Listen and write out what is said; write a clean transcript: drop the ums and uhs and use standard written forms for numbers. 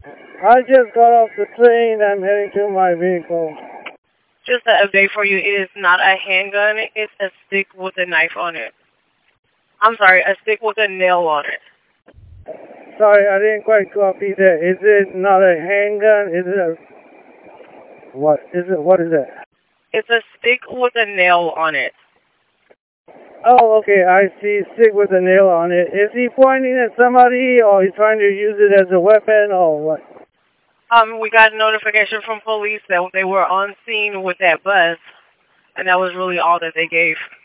I just got off the train. I'm heading to my vehicle. Just an update for you. It is not a handgun. It's a stick with a knife on it. I'm sorry, a stick with a nail on it. Sorry, I didn't quite copy that. Is it not a handgun? Is it a... What is it? What is it? It's a stick with a nail on it. Oh, okay, I see. Stick with a nail on it. Is he pointing at somebody, or he's trying to use it as a weapon, or what? We got a notification from police that they were on scene with that bus, and that was really all that they gave.